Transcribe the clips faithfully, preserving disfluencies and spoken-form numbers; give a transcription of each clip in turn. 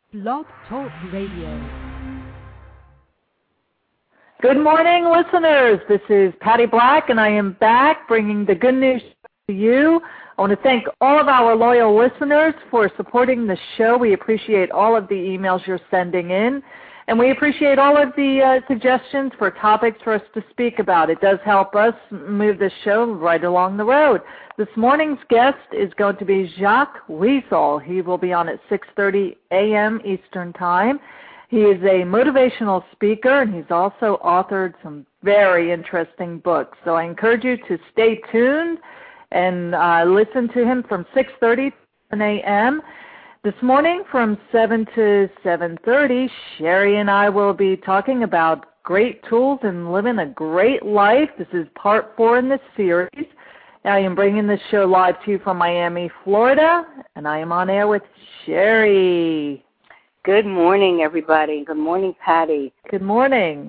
Blog Talk Radio. Good morning, listeners. This is Patty Black, and I am back bringing the good news to you. I want to thank all of our loyal listeners for supporting the show. We appreciate all of the emails you're sending in, and we appreciate all of the uh, suggestions for topics for us to speak about. It does help us move this show right along the road. This morning's guest is going to be Jacques Wiesel. He will be on at six thirty a.m. Eastern Time. He is a motivational speaker, and he's also authored some very interesting books. So I encourage you to stay tuned and uh, listen to him from six thirty a.m. This morning from seven to seven thirty, Sherry and I will be talking about great tools in living a great life. This is part four in this series. I am bringing this show live to you from Miami, Florida, and I am on air with Sherry. Good morning, everybody. Good morning, Patty. Good morning.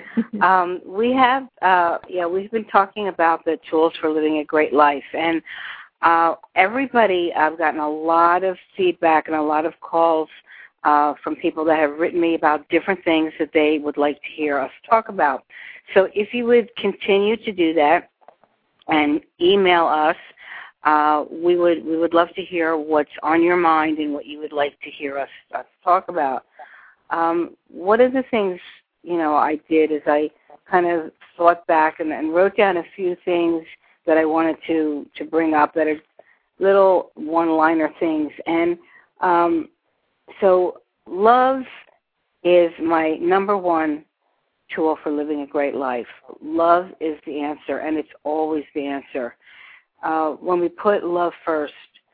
um, we have, uh, yeah, we've been talking about the tools for living a great life, and uh, everybody, I've gotten a lot of feedback and a lot of calls uh, from people that have written me about different things that they would like to hear us talk about. So if you would continue to do that and email us, Uh, we would we would love to hear what's on your mind and what you would like to hear us, us talk about. Um, one of the things, you know, I did is I kind of thought back and, and wrote down a few things that I wanted to, to bring up that are little one-liner things. And um, so love is my number one tool for living a great life. Love is the answer, and it's always the answer. Uh, when we put love first,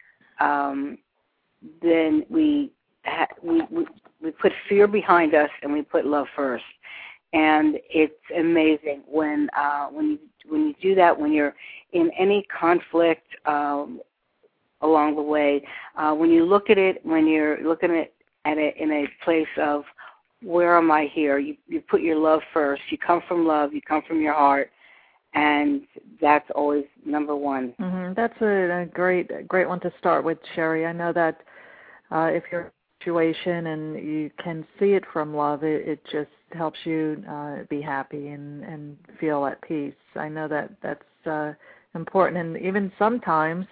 um, then we, ha- we we we put fear behind us, and we put love first. And it's amazing when uh, when you when you do that. When you're in any conflict um, along the way, uh, when you look at it, when you're looking at at it in a place of where am I here? You you put your love first. You come from love. You come from your heart. And that's always number one. Mm-hmm. That's a, a great, a great one to start with, Sherry. I know that uh, if you're in a situation and you can see it from love, it, it just helps you uh, be happy and, and feel at peace. I know that that's uh, important. And even sometimes,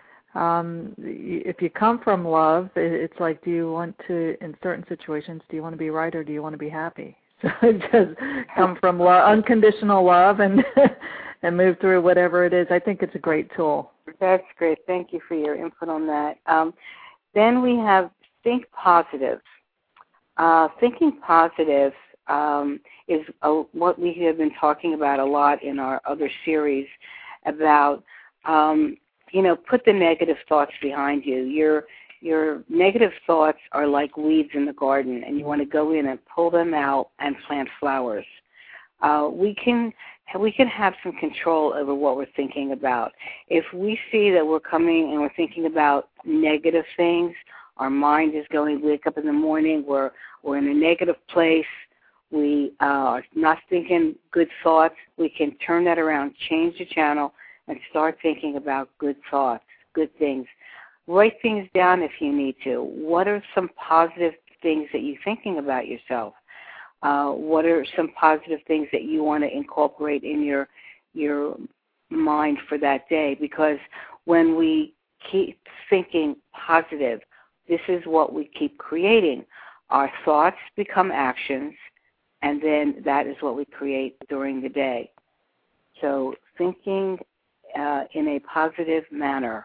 um, if you come from love, it, it's like, do you want to, in certain situations, do you want to be right or do you want to be happy? So just come from love, unconditional love, and and move through whatever it is. I think it's a great tool. That's great. Thank you for your input on that. Um, then we have think positive. Uh, thinking positive um, is a, what we have been talking about a lot in our other series about, um, you know, put the negative thoughts behind you. You're Your negative thoughts are like weeds in the garden, and you want to go in and pull them out and plant flowers. Uh, we can we can have some control over what we're thinking about. If we see that we're coming and we're thinking about negative things, our mind is going, wake up in the morning, we're, we're in a negative place, we uh, are not thinking good thoughts, we can turn that around, change the channel, and start thinking about good thoughts, good things. Write things down if you need to. What are some positive things that you're thinking about yourself? Uh, what are some positive things that you want to incorporate in your your mind for that day? Because when we keep thinking positive, this is what we keep creating. Our thoughts become actions, and then that is what we create during the day. So thinking uh, in a positive manner.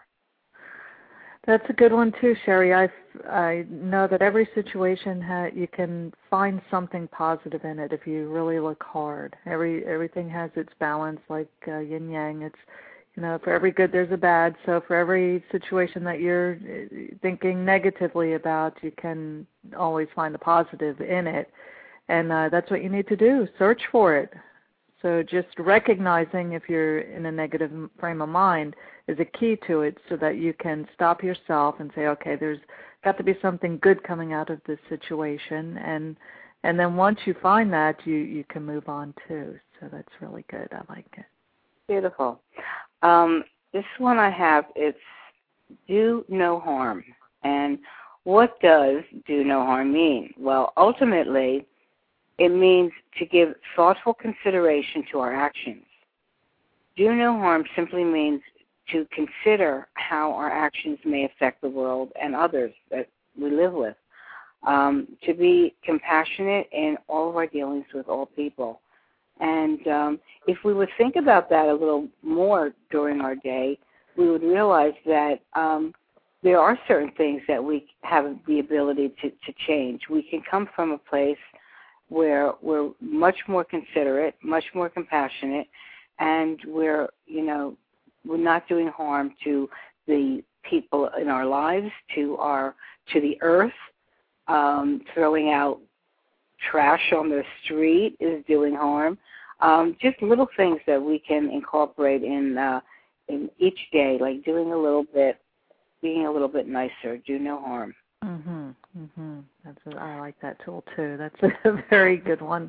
That's a good one too, Sherry. I I know that every situation ha- you can find something positive in it if you really look hard. Every everything has its balance, like uh, yin yang. It's you know for every good there's a bad. So for every situation that you're thinking negatively about, you can always find the positive in it, and uh, that's what you need to do. Search for it. So just recognizing if you're in a negative frame of mind is a key to it so that you can stop yourself and say, okay, there's got to be something good coming out of this situation. And and then once you find that, you, you can move on too. So that's really good. I like it. Beautiful. Um, this one I have, it's do no harm. And what does do no harm mean? Well, ultimately, it means to give thoughtful consideration to our actions. Do no harm simply means to consider how our actions may affect the world and others that we live with. Um, to be compassionate in all of our dealings with all people. And um, if we would think about that a little more during our day, we would realize that um, there are certain things that we have the ability to, to change. We can come from a place where we're much more considerate, much more compassionate, and we're, you know, we're not doing harm to the people in our lives, to our, to the earth. Um, throwing out trash on the street is doing harm. Um, just little things that we can incorporate in uh, in each day, like doing a little bit, being a little bit nicer, do no harm. Mhm. Mhm. That's a, I like that tool too. That's a very good one.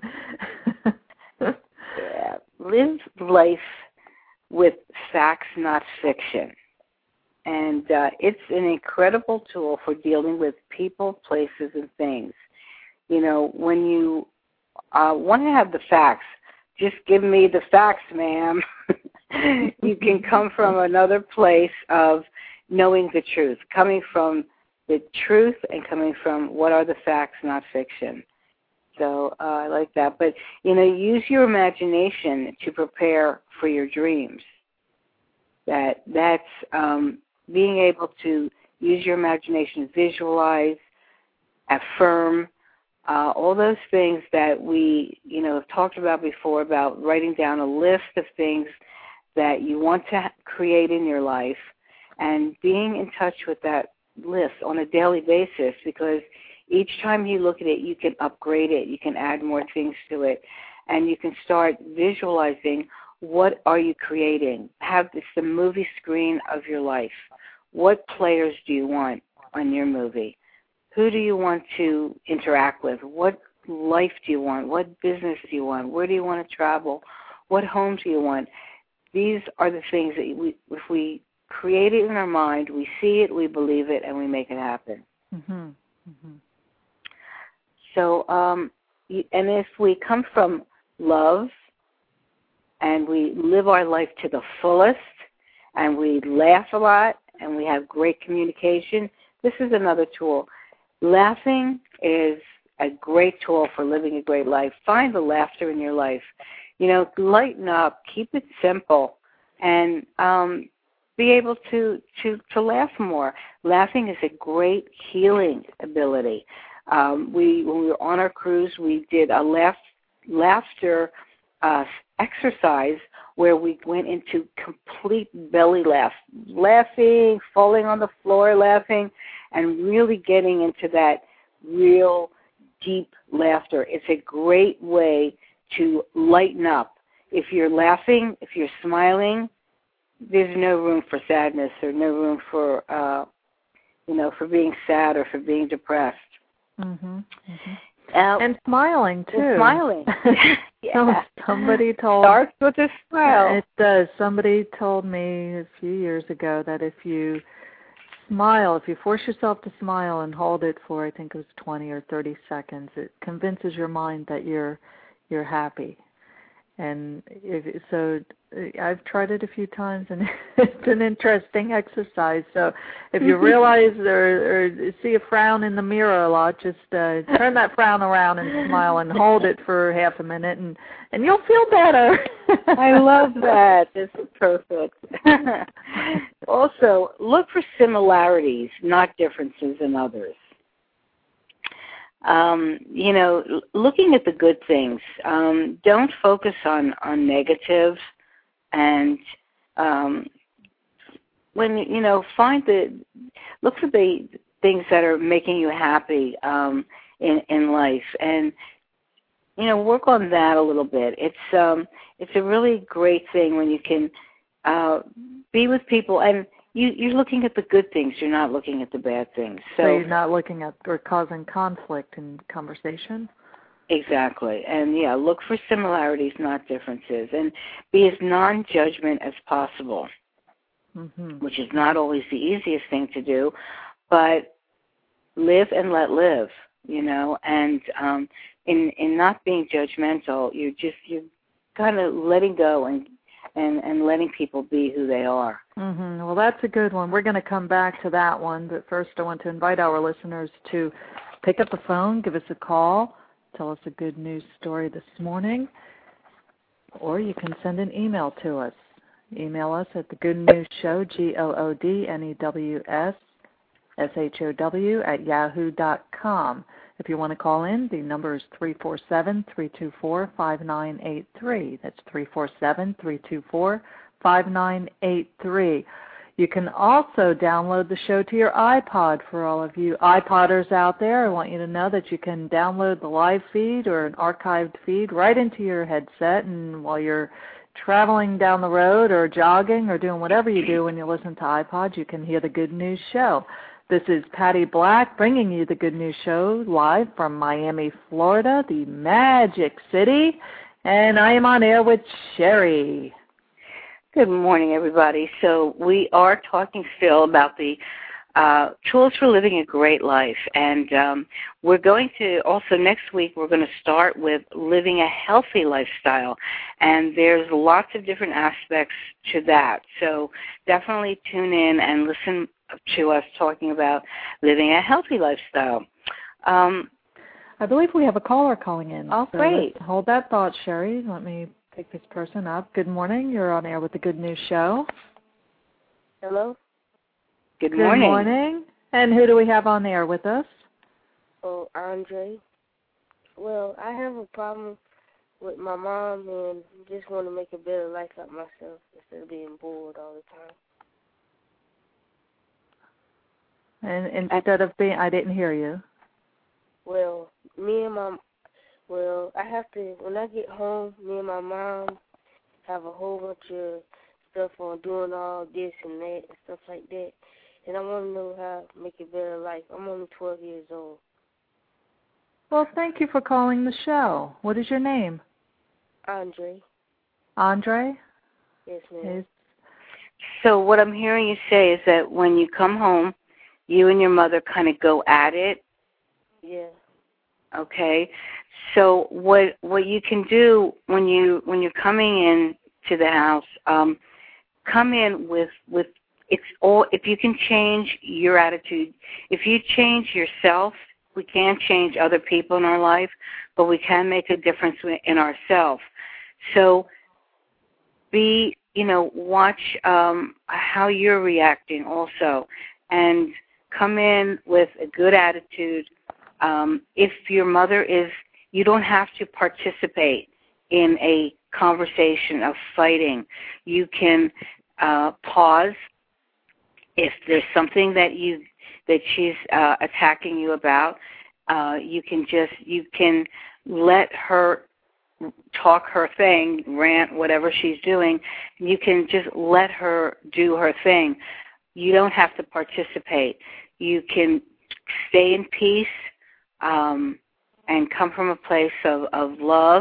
Yeah. Live life with facts, not fiction. And uh, it's an incredible tool for dealing with people, places, and things. You know, when you uh, want to have the facts, just give me the facts, ma'am. You can come from another place of knowing the truth, coming from the truth and coming from what are the facts, not fiction. So uh, I like that. But, you know, use your imagination to prepare for your dreams. That That's... Um, being able to use your imagination, visualize, affirm, uh, all those things that we, you know, have talked about before, about writing down a list of things that you want to create in your life and being in touch with that list on a daily basis, because each time you look at it, you can upgrade it, you can add more things to it, and you can start visualizing what are you creating. Have this the movie screen of your life. What players do you want on your movie? Who do you want to interact with? What life do you want? What business do you want? Where do you want to travel? What home do you want? These are the things that we, if we create it in our mind, we see it, we believe it, and we make it happen. Mm-hmm. Mm-hmm. So, um, and if we come from love and we live our life to the fullest and we laugh a lot and we have great communication, this is another tool. Laughing is a great tool for living a great life. Find the laughter in your life. You know, lighten up, keep it simple, and um, be able to, to, to laugh more. Laughing is a great healing ability. Um, we when we were on our cruise, we did a laugh, laughter uh, exercise where we went into complete belly laugh, laughing, falling on the floor, laughing, and really getting into that real deep laughter. It's a great way to lighten up. If you're laughing, if you're smiling, there's no room for sadness or no room for, uh, you know, for being sad or for being depressed. Mm-hmm. Mm-hmm. Uh, and smiling too. And smiling. Yeah. Somebody told starts with a smile. It does. Somebody told me a few years ago that if you smile, if you force yourself to smile and hold it for, I think it was twenty or thirty seconds, it convinces your mind that you're you're happy. And if, so I've tried it a few times, and it's an interesting exercise. So if you realize or, or see a frown in the mirror a lot, just uh, turn that frown around and smile and hold it for half a minute, and, and you'll feel better. I love that. This is perfect. Also, look for similarities, not differences in others. Um, you know, looking at the good things. Um, don't focus on, on negatives, and um, when, you know, find the, look for the things that are making you happy um, in, in life, and, you know, work on that a little bit. It's, um, it's a really great thing when you can uh, be with people, and You, you're looking at the good things. You're not looking at the bad things. So, so you're not looking at or causing conflict in conversation? Exactly. And, yeah, look for similarities, not differences. And be as non-judgment as possible, mm-hmm. which is not always the easiest thing to do. But live and let live, you know, and um, in in not being judgmental, you're just you're kind of letting go and, and and letting people be who they are. Mm-hmm. Well, that's a good one. We're going to come back to that one, but first I want to invite our listeners to pick up the phone, give us a call, tell us a good news story this morning, or you can send an email to us. Email us at the Good News Show, G O O D N E W S S H O W at yahoo dot com. If you want to call in, the number is three four seven, three two four, five nine eight three. That's three four seven, three two four, five nine eight three. You can also download the show to your iPod. For all of you iPodders out there, I want you to know that you can download the live feed or an archived feed right into your headset, and while you're traveling down the road or jogging or doing whatever you do when you listen to iPod, you can hear the Good News Show. This is Patty Black bringing you the Good News Show live from Miami, Florida, the Magic City, and I am on air with Sherry. Good morning, everybody. So we are talking still about the uh, tools for living a great life, and um, we're going to also next week we're going to start with living a healthy lifestyle, and there's lots of different aspects to that. So definitely tune in and listen to us talking about living a healthy lifestyle. Um, I believe we have a caller calling in. Oh, so great. Hold that thought, Sherry. Let me pick this person up. Good morning. You're on air with the Good News Show. Hello? Good morning. Good morning. And who do we have on air with us? Oh, Andre. Well, I have a problem with my mom and just want to make a better life out myself instead of being bored all the time. And instead of being, I didn't hear you. Well, me and my, well, I have to, when I get home, me and my mom have a whole bunch of stuff on doing all this and that and stuff like that. And I want to know how to make a better life. I'm only twelve years old. Well, thank you for calling the show. What is your name? Andre. Andre? Yes, ma'am. Is, So what I'm hearing you say is that when you come home, you and your mother kind of go at it. Yeah. Okay. So what what you can do when you when you're coming in to the house, um, come in with with it's all if you can change your attitude. If you change yourself, we can't change other people in our life, but we can make a difference in ourselves. So be you know watch um, how you're reacting also, and come in with a good attitude. Um, if your mother is, you don't have to participate in a conversation of fighting. You can uh, pause if there's something that you that she's uh, attacking you about. Uh, you can just you can let her talk her thing, rant, whatever she's doing. You can just let her do her thing. You don't have to participate. You can stay in peace um, and come from a place of, of love.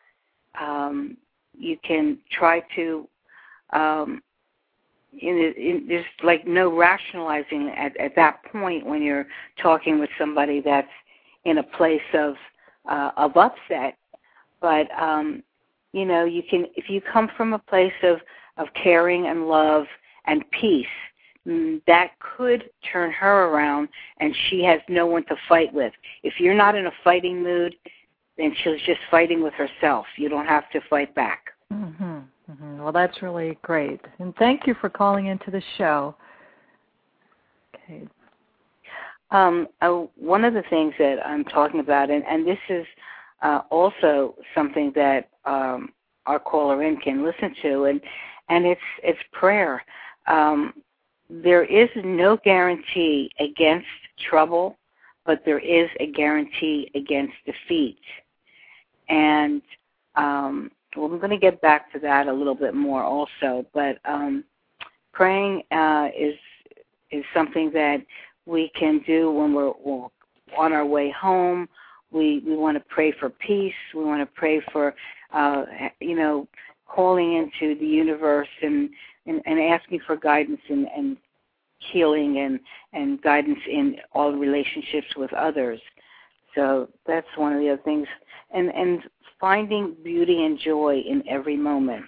Um, you can try to, um, in, in, there's like no rationalizing at, at that point when you're talking with somebody that's in a place of uh, of upset. But, um, you know, you can if you come from a place of, of caring and love and peace, that could turn her around, and she has no one to fight with. If you're not in a fighting mood, then she's just fighting with herself. You don't have to fight back. mm-hmm, mm-hmm. Well, that's really great. And thank you for calling into the show. Okay. Um, uh, one of the things that I'm talking about, and, and this is uh, also something that um, our caller in can listen to, and, and it's, it's prayer. Um, There is no guarantee against trouble, but there is a guarantee against defeat. And um, well, I'm going to get back to that a little bit more also. But um, praying uh, is is something that we can do when we're, we're on our way home. We we want to pray for peace. We want to pray for uh, you know calling into the universe and. And, and asking for guidance and, and healing and, and guidance in all relationships with others. So that's one of the other things. And, and finding beauty and joy in every moment.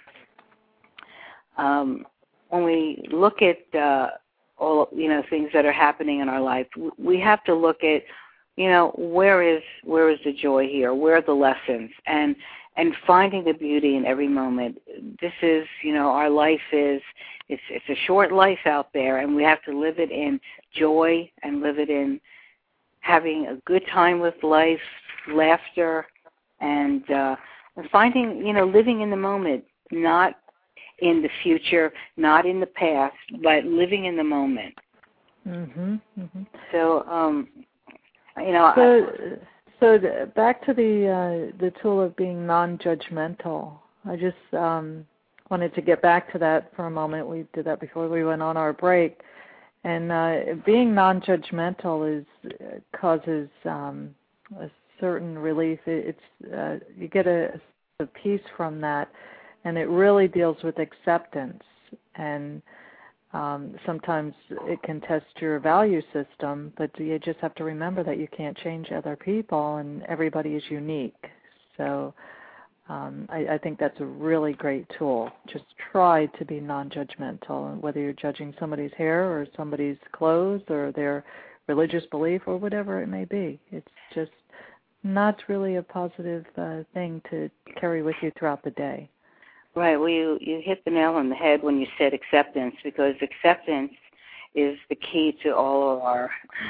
Um, when we look at uh, all, you know, things that are happening in our life, we have to look at, you know, where is where is the joy here? Where are the lessons? And and finding the beauty in every moment. This is, you know, our life is, it's it's a short life out there, and we have to live it in joy and live it in having a good time with life, laughter, and uh, finding, you know, living in the moment, not in the future, not in the past, but living in the moment. Mhm. Mhm. So, um, you know. So, so the, back to the uh, the tool of being non-judgmental. I just um, wanted to get back to that for a moment. We did that before we went on our break, and uh, being non-judgmental is uh, causes um, a certain relief. It, it's uh, you get a, a peace from that. And it really deals with acceptance. And um, sometimes it can test your value system, but you just have to remember that you can't change other people, and everybody is unique. So um, I, I think that's a really great tool. Just try to be non-judgmental, whether you're judging somebody's hair or somebody's clothes or their religious belief or whatever it may be. It's just not really a positive uh, thing to carry with you throughout the day. Right. Well, you, you hit the nail on the head when you said acceptance, because acceptance is the key to all of our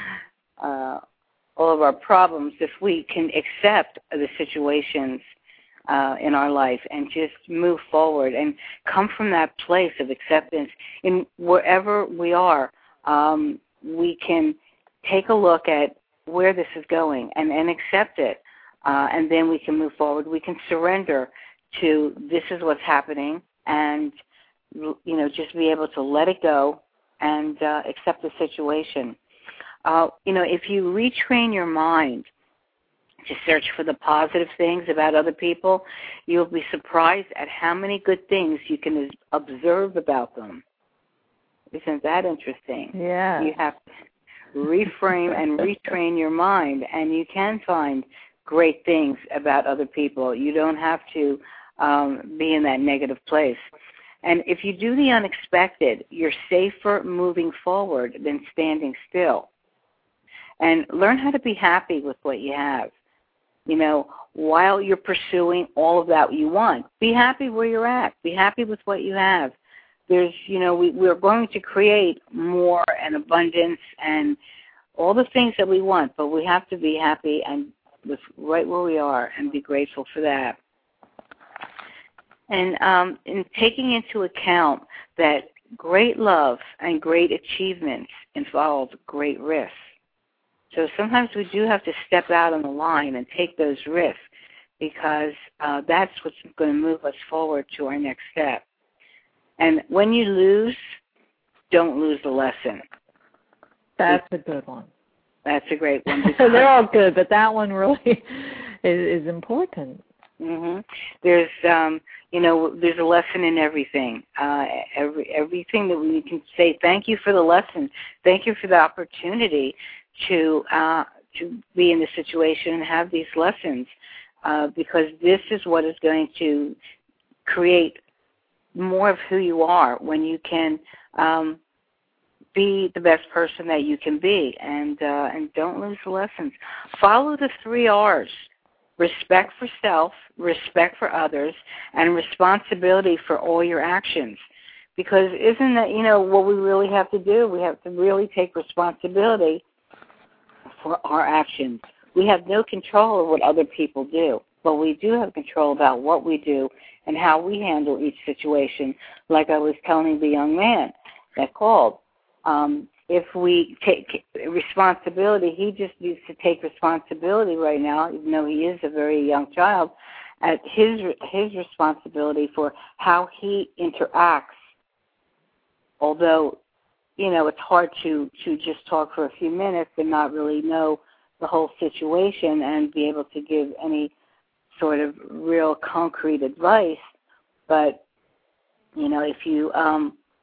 uh, all of our problems. If we can accept the situations uh, in our life and just move forward and come from that place of acceptance in wherever we are, um, we can take a look at where this is going and, and accept it, uh, and then we can move forward. We can surrender to this is what's happening, and you know, just be able to let it go and uh, accept the situation. Uh, you know, if you retrain your mind to search for the positive things about other people, you'll be surprised at how many good things you can observe about them. Isn't that interesting? Yeah. You have to reframe and retrain your mind, and you can find great things about other people. You don't have to Um, be in that negative place. And if you do the unexpected, you're safer moving forward than standing still. And learn how to be happy with what you have. You know, while you're pursuing all of that you want, be happy where you're at. Be happy with what you have. There's, you know, we, we're going to create more and abundance and all the things that we want, but we have to be happy and with right where we are and be grateful for that. And um, in taking into account that great love and great achievements involve great risks. So sometimes we do have to step out on the line and take those risks, because uh, that's what's going to move us forward to our next step. And when you lose, don't lose the lesson. That's a good one. That's a great one. They're all good, but that one really is, is important. Mm-hmm. There's, um, you know, there's a lesson in everything. Uh, every everything that we can say. Thank you for the lesson. Thank you for the opportunity to uh, to be in this situation and have these lessons, uh, because this is what is going to create more of who you are when you can um, be the best person that you can be, and uh, and don't lose the lessons. Follow the three R's. Respect for self, respect for others, and responsibility for all your actions. Because isn't that, you know, what we really have to do? We have to really take responsibility for our actions. We have no control of what other people do, but we do have control about what we do and how we handle each situation, like I was telling the young man that called. Um, If we take responsibility, he just needs to take responsibility right now, even though he is a very young child, at his his responsibility for how he interacts. Although, you know, it's hard to, to just talk for a few minutes and not really know the whole situation and be able to give any sort of real concrete advice. But, you know, if you um,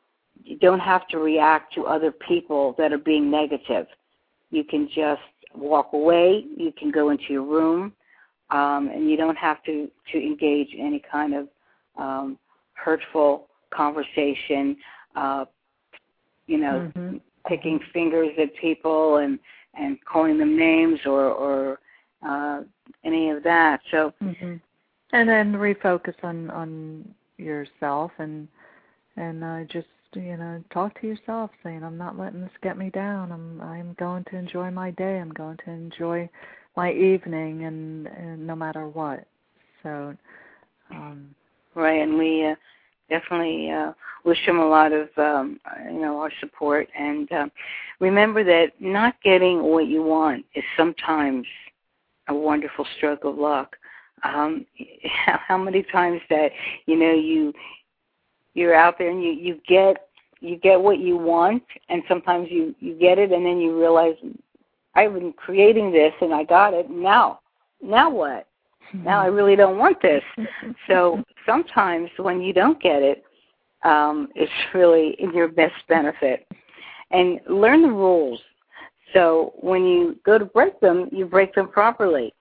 you don't have to react to other people that are being negative. You can just walk away. You can go into your room, um, and you don't have to, to engage in any kind of um, hurtful conversation, uh, you know, mm-hmm. picking fingers at people and, and calling them names or, or uh, any of that. So, mm-hmm. And then refocus on, on yourself and and uh, just, you know, talk to yourself, saying, I'm not letting this get me down. I'm I'm going to enjoy my day. I'm going to enjoy my evening, and, and no matter what. So, um, right, and we uh, definitely uh, wish him a lot of, um, you know, our support. And uh, remember that not getting what you want is sometimes a wonderful stroke of luck. Um, how many times that, you know, you you're out there and you, you get you get what you want, and sometimes you, you get it and then you realize, I've been creating this and I got it. Now, now what? Now I really don't want this. So sometimes when you don't get it, um, it's really in your best benefit. And learn the rules. So when you go to break them, you break them properly.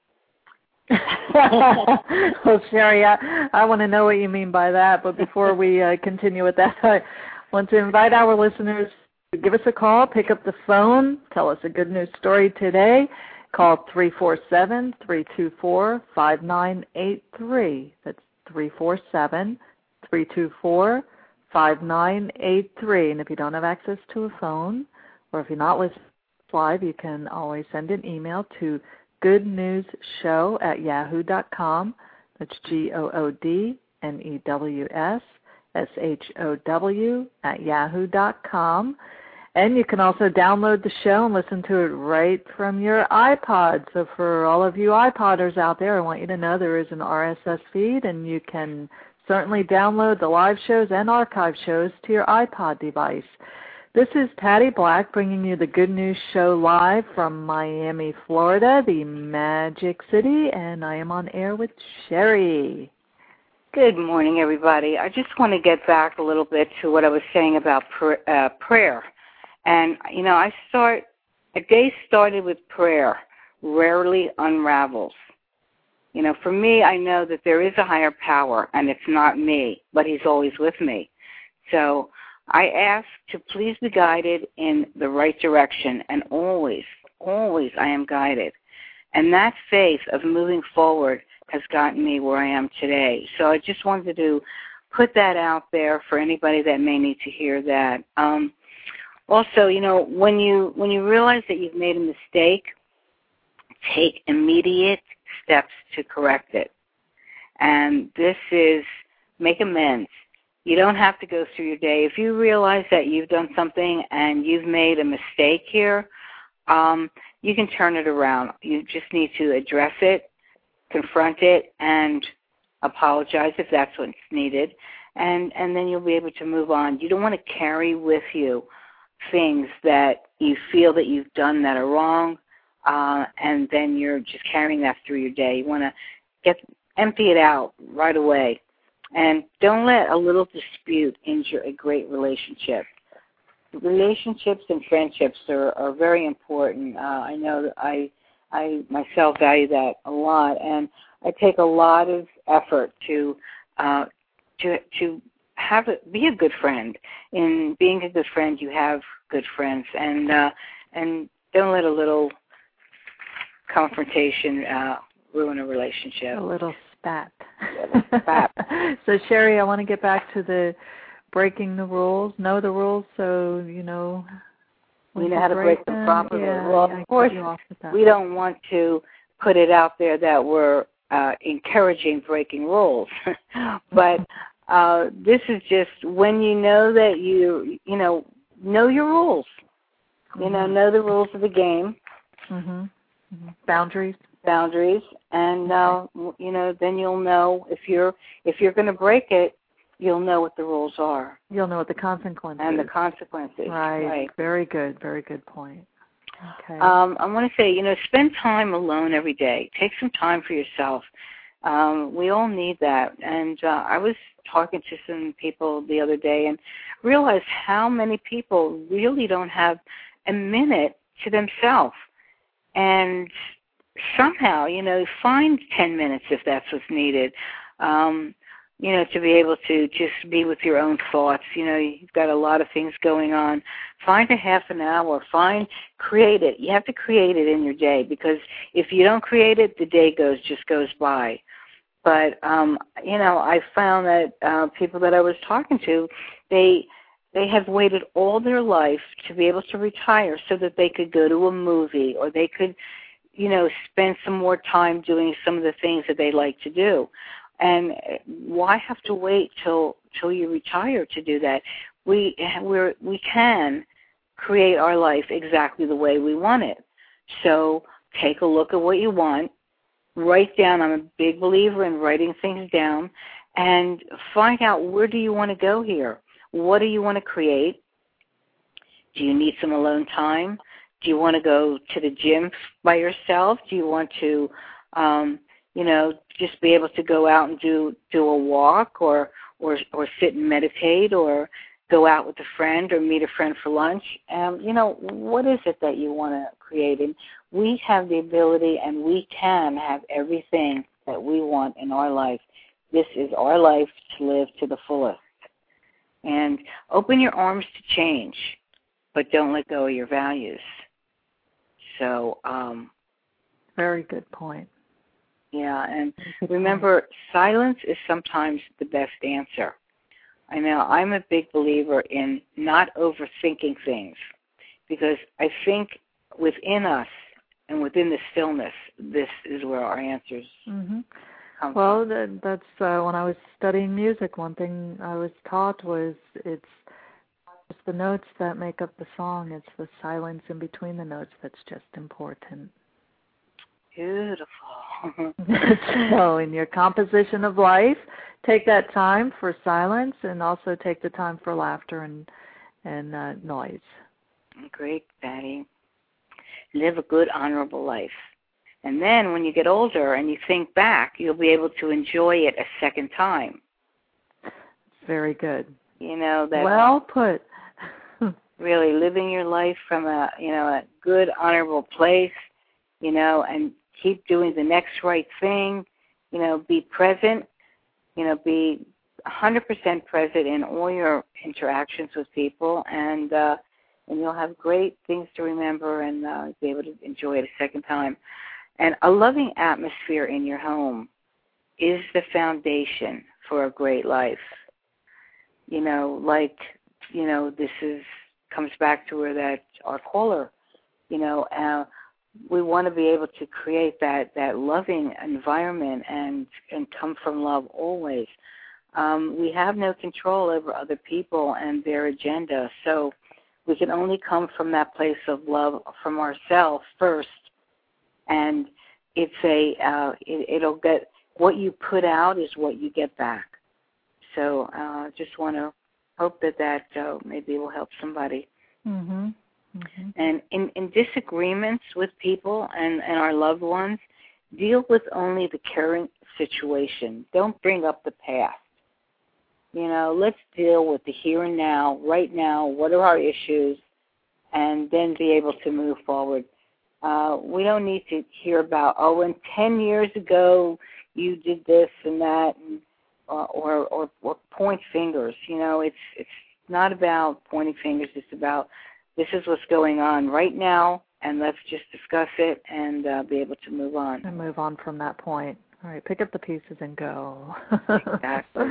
Well, Sherry, I, I want to know what you mean by that. But before we uh, continue with that, I want to invite our listeners to give us a call, pick up the phone, tell us a good news story today. Call three four seven, three two four, five nine eight three. That's three four seven, three two four, five nine eight three. And if you don't have access to a phone, or if you're not listening live, you can always send an email to goodnewsshow at yahoo dot com. That's G O O D N E W S S H O W at yahoo dot com. And you can also download the show and listen to it right from your iPod. So for all of you iPodders out there, I want you to know there is an R S S feed, and you can certainly download the live shows and archive shows to your iPod device. This is Patty Black bringing you the Good News Show live from Miami, Florida, the Magic City, and I am on air with Sherry. Good morning, everybody. I just want to get back a little bit to what I was saying about pr- uh, prayer. And, you know, I start, a day started with prayer rarely unravels. You know, for me, I know that there is a higher power, and it's not me, but he's always with me. So I ask to please be guided in the right direction, and always, always I am guided. And that faith of moving forward has gotten me where I am today. So I just wanted to put that out there for anybody that may need to hear that. Um, also, you know, when you when you realize that you've made a mistake, take immediate steps to correct it. And this is make amends. You don't have to go through your day. If you realize that you've done something and you've made a mistake here, um, you can turn it around. You just need to address it, confront it, and apologize if that's what's needed, and, and then you'll be able to move on. You don't want to carry with you things that you feel that you've done that are wrong, uh, and then you're just carrying that through your day. You want to get empty it out right away. And don't let a little dispute injure a great relationship. Relationships and friendships are, are very important. Uh, I know that I, I myself value that a lot, and I take a lot of effort to uh, to to have a, be a good friend. In being a good friend, you have good friends, and uh, and don't let a little confrontation uh, ruin a relationship. A little spat. spat. So, Sherry, I want to get back to the breaking the rules. Know the rules, so you know. We know how to break them, them properly. Yeah, well, yeah, of course, we don't want to put it out there that we're uh, encouraging breaking rules, but uh, this is just when you know that you, you know, know your rules. You know, know the rules of the game. Mm-hmm. Mm-hmm. Boundaries. Boundaries, and uh, you know, then you'll know if you're if you're going to break it, you'll know what the rules are. You'll know what the consequences. And the consequences. Right. Right. Very good. Very good point. Okay. Um, I want to say, you know, spend time alone every day. Take some time for yourself. Um, we all need that. And uh, I was talking to some people the other day and realized how many people really don't have a minute to themselves. And somehow, you know, find ten minutes if that's what's needed, um, you know, to be able to just be with your own thoughts. You know, you've got a lot of things going on. Find a half an hour. Find, create it. You have to create it in your day, because if you don't create it, the day goes just goes by. But, um, you know, I found that uh, people that I was talking to, they they have waited all their life to be able to retire so that they could go to a movie, or they could, you know, spend some more time doing some of the things that they like to do. And why have to wait till till you retire to do that? We we're, we can create our life exactly the way we want it. So take a look at what you want. Write down. I'm a big believer in writing things down, and find out, where do you want to go here? What do you want to create? Do you need some alone time? Do you want to go to the gym by yourself? Do you want to, um, you know, just be able to go out and do, do a walk, or, or or sit and meditate, or go out with a friend, or meet a friend for lunch? Um, you know, what is it that you want to create? And we have the ability, and we can have everything that we want in our life. This is our life to live to the fullest. And open your arms to change, but don't let go of your values. So, um, very good point. Yeah, and remember, silence is sometimes the best answer. I know I'm a big believer in not overthinking things, because I think within us and within the stillness, this is where our answers mm-hmm. come well, from. Well, that, that's uh, when I was studying music, one thing I was taught was it's it's the notes that make up the song. It's the silence in between the notes that's just important. Beautiful. So in your composition of life, take that time for silence, and also take the time for laughter and, and uh, noise. Great, Patty. Live a good, honorable life. And then when you get older and you think back, you'll be able to enjoy it a second time. Very good. You know, that. Well put. Really living your life from a, you know, a good, honorable place, you know, and keep doing the next right thing, you know, be present, you know, be one hundred percent present in all your interactions with people, and uh, and you'll have great things to remember, and uh, be able to enjoy it a second time. And a loving atmosphere in your home is the foundation for a great life. You know, like, you know, this is comes back to where that our caller, you know, uh, we want to be able to create that, that loving environment and, and come from love always. Um, we have no control over other people and their agenda, so we can only come from that place of love from ourselves first. And it's a, uh, it, it'll get, what you put out is what you get back. So I uh, just want to hope that that uh, maybe will help somebody. Mm-hmm. Mm-hmm. And in, in disagreements with people and, and our loved ones, deal with only the current situation. Don't bring up the past. You know, let's deal with the here and now, right now, what are our issues, and then be able to move forward. Uh, we don't need to hear about, oh, and ten years ago you did this and that, and, uh, or, or or point fingers. You know, it's it's not about pointing fingers. It's about, this is what's going on right now, and let's just discuss it and uh, be able to move on. And move on from that point. All right, pick up the pieces and go. Exactly.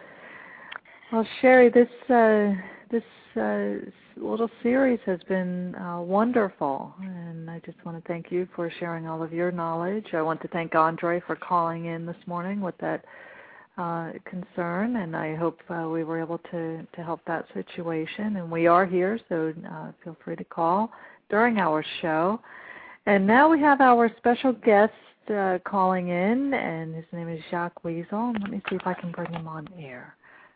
Well, Sherry, this uh, this uh, little series has been uh, wonderful, and I just want to thank you for sharing all of your knowledge. I want to thank Andre for calling in this morning with that uh, concern, and I hope uh, we were able to, to help that situation. And we are here, so uh, feel free to call during our show. And now we have our special guest uh, calling in, and his name is Jacques Weasel. Let me see if I can bring him on air.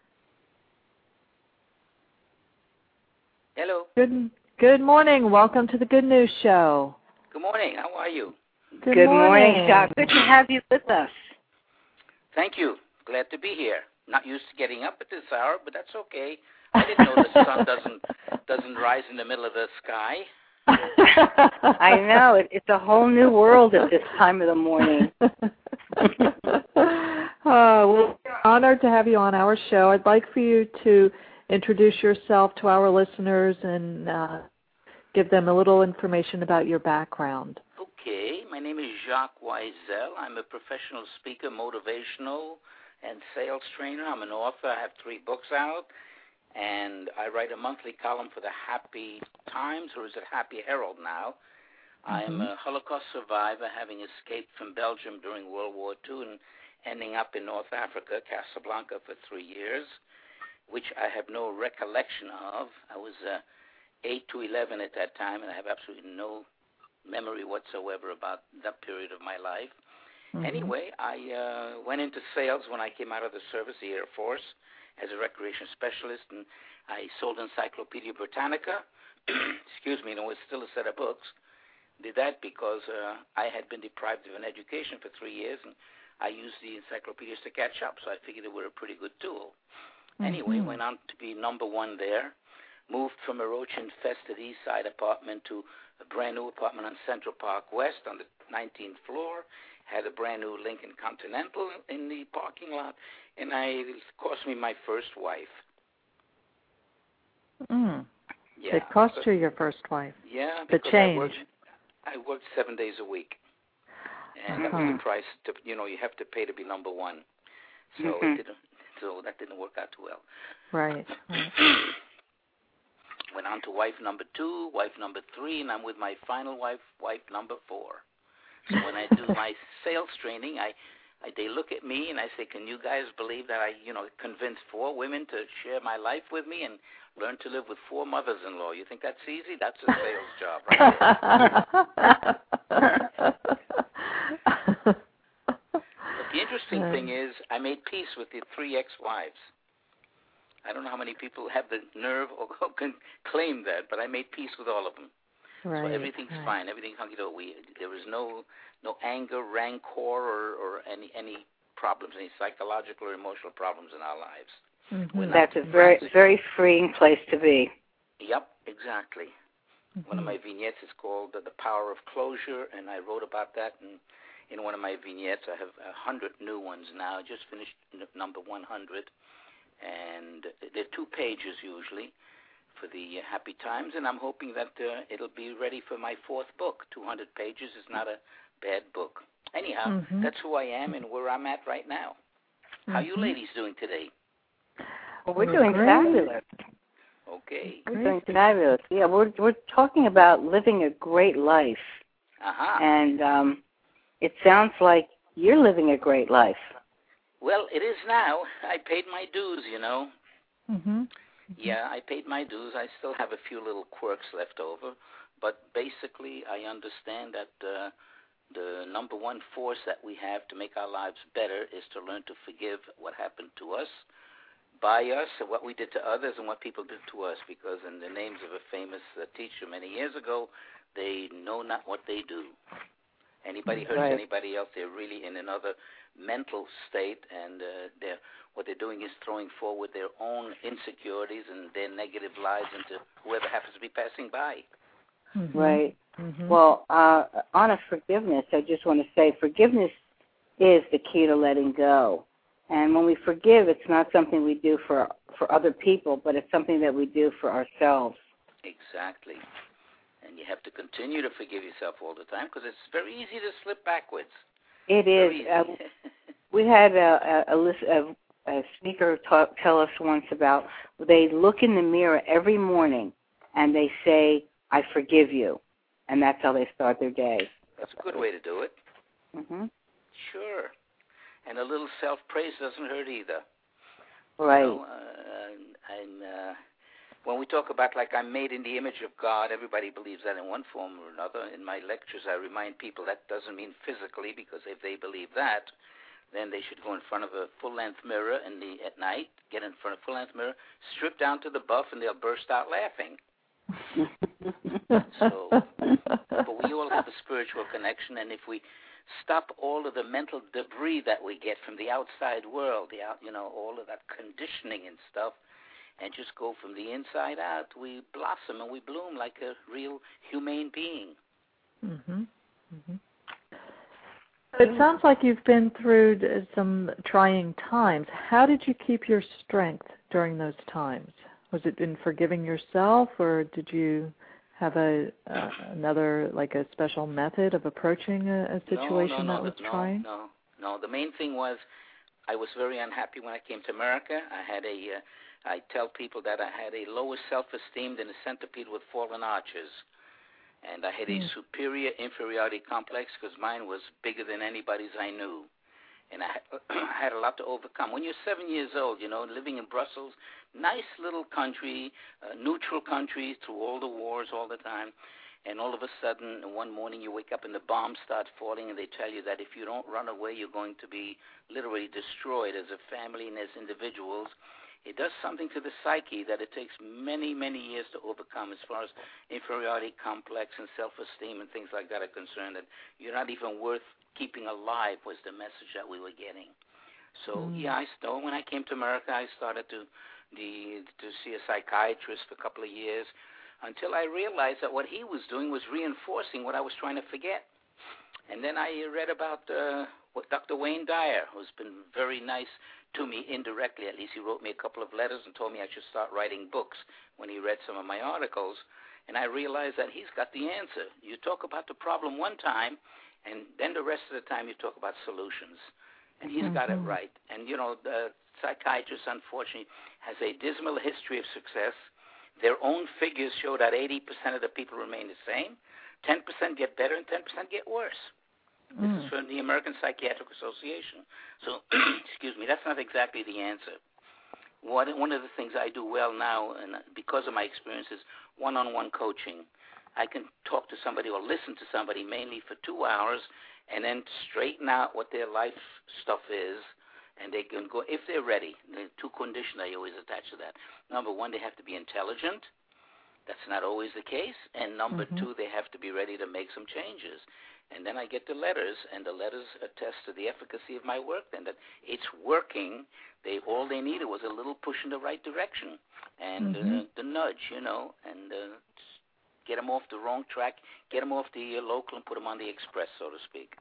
Hello. Good good morning. Welcome to the Good News Show. Good morning. How are you? Good, Good morning. morning, Jacques. Good to have you with us. Thank you. Glad to be here. Not used to getting up at this hour, but that's okay. I didn't know the sun doesn't doesn't rise in the middle of the sky. I know. It, it's a whole new world at this time of the morning. uh, well, we're honored to have you on our show. I'd like for you to introduce yourself to our listeners and uh, give them a little information about your background. Okay. My name is Jacques Wiesel. I'm a professional speaker, motivational, and sales trainer. I'm an author. I have three books out. And I write a monthly column for the Happy Times, or is it Happy Herald now? Mm-hmm. I'm a Holocaust survivor, having escaped from Belgium during World War Two and ending up in North Africa, Casablanca, for three years, which I have no recollection of. I was uh, eight to eleven at that time, and I have absolutely no memory whatsoever about that period of my life. Mm-hmm. Anyway, I uh, went into sales when I came out of the service, the Air Force, as a recreation specialist, and I sold Encyclopedia Britannica. Excuse me, and it was still a set of books. Did that because uh, I had been deprived of an education for three years, and I used the encyclopedias to catch up, so I figured they were a pretty good tool. Mm-hmm. Anyway, went on to be number one there, moved from a roach-infested East Side apartment to a brand-new apartment on Central Park West on the nineteenth floor, had a brand-new Lincoln Continental in the parking lot, and I, it cost me my first wife. Mm. Yeah, it cost you your first wife. Yeah, the change. I worked, I worked seven days a week, and uh-huh. that was the price. To, you know, you have to pay to be number one. So mm-hmm. it didn't. So that didn't work out too well. Right. right. Went on to wife number two, wife number three, and I'm with my final wife, wife number four. So when I do my sales training, I. I, they look at me and I say, can you guys believe that I, you know, convinced four women to share my life with me and learn to live with four mothers-in-law? You think that's easy? That's a sales job right there. But the interesting thing is I made peace with the three ex-wives. I don't know how many people have the nerve or can claim that, but I made peace with all of them. Right, so everything's right. fine. Everything's hunky-dory. There was no no anger, rancor, or, or any any problems, any psychological or emotional problems in our lives. Mm-hmm. That's a very very freeing place to be. Yep, exactly. Mm-hmm. One of my vignettes is called uh, The Power of Closure, and I wrote about that in, in one of my vignettes. I have a hundred new ones now. I just finished n- number one hundred, and they're two pages usually for the Happy Times, and I'm hoping that uh, it'll be ready for my fourth book. two hundred pages is not a bad book. Anyhow, mm-hmm. that's who I am and where I'm at right now. Mm-hmm. How you ladies doing today? Well, we're, we're doing great. Fabulous. Okay. We're doing fabulous. Yeah, we're we're talking about living a great life. Uh-huh. And um, it sounds like you're living a great life. Well, it is now. I paid my dues, you know. Mm-hmm. Yeah, I paid my dues. I still have a few little quirks left over, but basically I understand that uh, the number one force that we have to make our lives better is to learn to forgive what happened to us, by us, and what we did to others and what people did to us, because in the names of a famous uh, teacher many years ago, they know not what they do. Anybody hurts right. anybody else, they're really in another mental state, and uh, they're what they're doing is throwing forward their own insecurities and their negative lies into whoever happens to be passing by. Mm-hmm. Right. Mm-hmm. Well, uh, on a forgiveness, I just want to say forgiveness is the key to letting go. And when we forgive, it's not something we do for for other people, but it's something that we do for ourselves. Exactly. And you have to continue to forgive yourself all the time because it's very easy to slip backwards. It is. Uh, we had a, a, a, a A speaker talk, tell us once about they look in the mirror every morning and they say, I forgive you. And that's how they start their day. That's a good way to do it. Mm-hmm. Sure. And a little self-praise doesn't hurt either. Right. You know, uh, and uh, when we talk about, like, I'm made in the image of God, everybody believes that in one form or another. In my lectures, I remind people that doesn't mean physically, because if they believe that, then they should go in front of a full-length mirror in the at night, get in front of a full-length mirror, strip down to the buff, and they'll burst out laughing. So, but we all have a spiritual connection, and if we stop all of the mental debris that we get from the outside world, the out, you know, all of that conditioning and stuff, and just go from the inside out, we blossom and we bloom like a real humane being. Mm-hmm. Mm-hmm. It sounds like you've been through some trying times. How did you keep your strength during those times? Was it in forgiving yourself, or did you have a uh, another, like a special method of approaching a, a situation no, no, no, that was no, trying? No, no. The main thing was I was very unhappy when I came to America. I had a, uh, I tell people that I had a lower self-esteem than a centipede with fallen arches. And I had a mm. superior inferiority complex because mine was bigger than anybody's I knew. And I had a lot to overcome. When you're seven years old, you know, living in Brussels, nice little country, uh, neutral country through all the wars all the time, and all of a sudden, one morning you wake up and the bombs start falling and they tell you that if you don't run away, you're going to be literally destroyed as a family and as individuals. It does something to the psyche that it takes many, many years to overcome as far as inferiority complex and self-esteem and things like that are concerned, that you're not even worth keeping alive was the message that we were getting. So, mm. yeah, I still, when I came to America, I started to the to see a psychiatrist for a couple of years until I realized that what he was doing was reinforcing what I was trying to forget. And then I read about uh, what Doctor Wayne Dyer, who's been very nice to me indirectly. At least he wrote me a couple of letters and told me I should start writing books when he read some of my articles. And I realized that he's got the answer. You talk about the problem one time, and then the rest of the time you talk about solutions. And he's mm-hmm. got it right. And, you know, the psychiatrist, unfortunately, has a dismal history of success. Their own figures show that eighty percent of the people remain the same, ten percent get better, and ten percent get worse. This mm. is from the American Psychiatric Association. So, excuse me, that's not exactly the answer. One, one of the things I do well now, and because of my experience, is one-on-one coaching. I can talk to somebody or listen to somebody mainly for two hours and then straighten out what their life stuff is, and they can go, if they're ready. The two conditions I always attach to that. Number one, they have to be intelligent. That's not always the case. And number mm-hmm. two, they have to be ready to make some changes. And then I get the letters, and the letters attest to the efficacy of my work, and that it's working. They all they needed was a little push in the right direction, and mm-hmm. uh, the nudge, you know, and uh, get them off the wrong track, get them off the uh, local, and put them on the express, so to speak.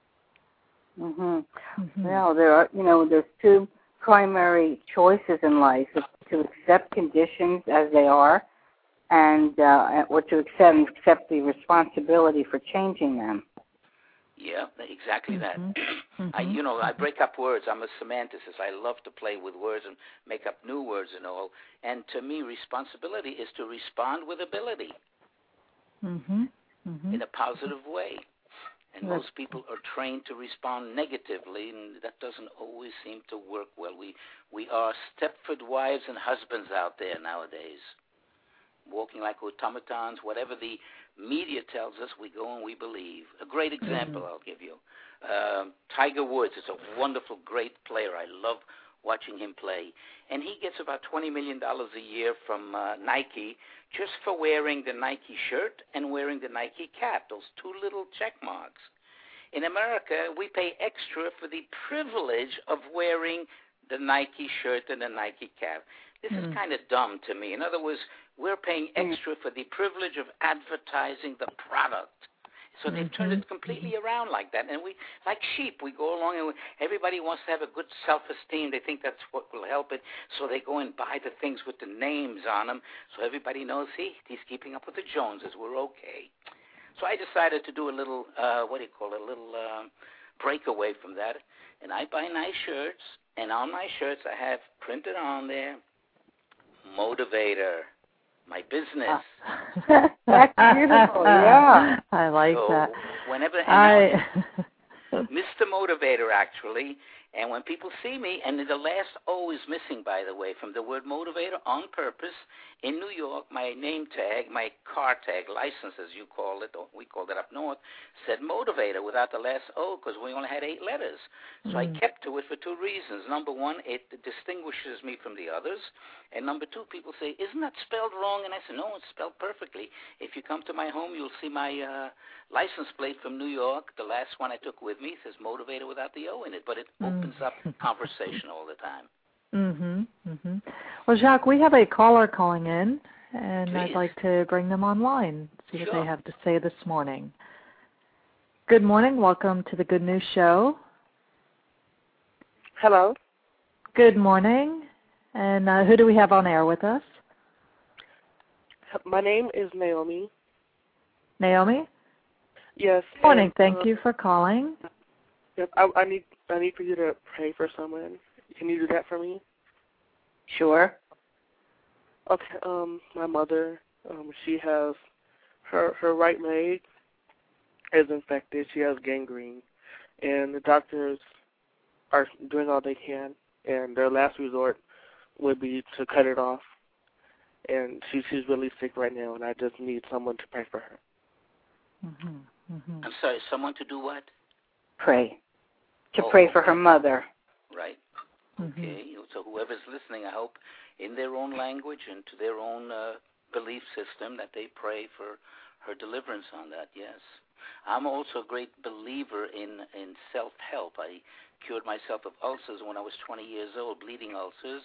Mhm. Mm-hmm. Well, there are, you know, there's two primary choices in life: it's to accept conditions as they are, and uh, or to accept accept the responsibility for changing them. Yeah, exactly that. Mm-hmm. I, you know, I break up words. I'm a semanticist. I love to play with words and make up new words and all. And to me, responsibility is to respond with ability mm-hmm. Mm-hmm. in a positive way. And most people are trained to respond negatively, and that doesn't always seem to work well. We we are Stepford wives and husbands out there nowadays, walking like automatons. Whatever the media tells us, we go and we believe. A great example mm-hmm. I'll give you. Um, Tiger Woods is a wonderful, great player. I love watching him play. And he gets about twenty million dollars a year from uh, Nike just for wearing the Nike shirt and wearing the Nike cap, those two little check marks. In America, we pay extra for the privilege of wearing the Nike shirt and the Nike cap. This mm-hmm. is kind of dumb to me. In other words, we're paying extra for the privilege of advertising the product. So they've turned it completely around like that. And we, like sheep, we go along and we, everybody wants to have a good self-esteem. They think that's what will help it. So they go and buy the things with the names on them. So everybody knows, see, he's keeping up with the Joneses. We're okay. So I decided to do a little, uh, what do you call it, a little uh, breakaway from that. And I buy nice shirts. And on my shirts, I have printed on there, Motivator. My business. That's beautiful, yeah. I like so that. Whenever I... Mister Motivator, actually, And when people see me, and the last O is missing, by the way, from the word motivator on purpose, in New York, my name tag, my car tag, license as you call it, or we called it up north, said motivator without the last O because we only had eight letters. So mm. I kept to it for two reasons. Number one, it distinguishes me from the others. And number two, people say, isn't that spelled wrong? And I said, no, it's spelled perfectly. If you come to my home, you'll see my uh, license plate from New York. The last one I took with me says motivator without the O in it, but it mm. opens up conversation all the time. Mhm. Mhm. Well, Jacques, we have a caller calling in, and Please. I'd like to bring them online, see sure. what they have to say this morning. Good morning. Welcome to the Good News Show. Hello. Good morning. And uh, who do we have on air with us? My name is Naomi. Naomi? Yes. Morning. And, Thank uh, you for calling. Yes, I, I need I need for you to pray for someone. Can you do that for me? Sure. Okay. Um, my mother, um, she has her her right leg is infected. She has gangrene, and the doctors are doing all they can. And their last resort would be to cut it off. And she she's really sick right now, and I just need someone to pray for her. Mm-hmm. Mm-hmm. I'm sorry, someone to do what? Pray. To oh, pray okay. for her mother. Right. Mm-hmm. Okay. So whoever's listening, I hope, in their own language and to their own uh, belief system, that they pray for her deliverance on that, yes. I'm also a great believer in, in self-help. I cured myself of ulcers when I was twenty years old, bleeding ulcers.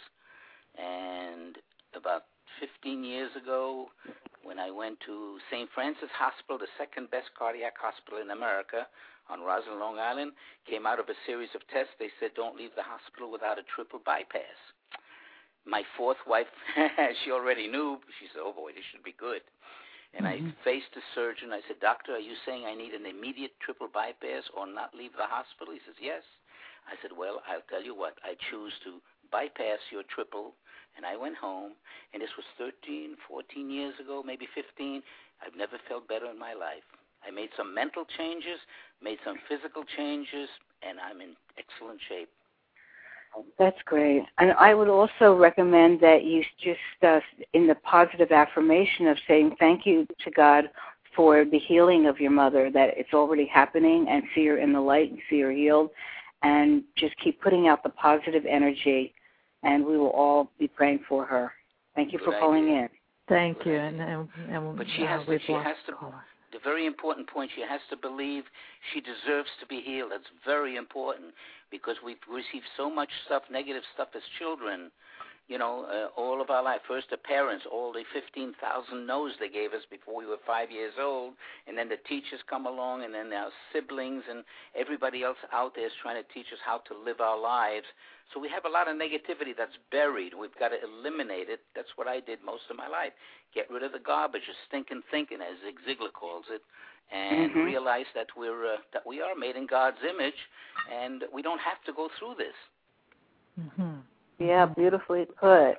And about fifteen years ago, when I went to Saint Francis Hospital, the second best cardiac hospital in America on Roslyn, Long Island, came out of a series of tests. They said, don't leave the hospital without a triple bypass. My fourth wife, she already knew. She said, oh, boy, this should be good. And mm-hmm. I faced the surgeon. I said, doctor, are you saying I need an immediate triple bypass or not leave the hospital? He says, yes. I said, well, I'll tell you what. I choose to bypass your triple. And I went home, and this was thirteen, fourteen years ago, maybe fifteen. I've never felt better in my life. I made some mental changes, made some physical changes, and I'm in excellent shape. That's great. And I would also recommend that you just, uh, in the positive affirmation of saying thank you to God for the healing of your mother, that it's already happening, and see her in the light and see her healed, and just keep putting out the positive energy, and we will all be praying for her. Thank you Good for calling idea. in. Thank Good you. idea. And, and, and but she uh, has to, she has to, caller. the very important point, she has to believe she deserves to be healed. That's very important because we've received so much stuff, negative stuff as children, you know, uh, all of our life. First the parents, all the fifteen thousand no's they gave us before we were five years old, and then the teachers come along, and then our siblings and everybody else out there is trying to teach us how to live our lives. So we have a lot of negativity that's buried. We've got to eliminate it. That's what I did most of my life. Get rid of the garbage, the stinking thinking, as Zig Ziglar calls it, and mm-hmm. realize that we're uh, that we are made in God's image, and we don't have to go through this. Mm-hmm. Yeah, beautifully put.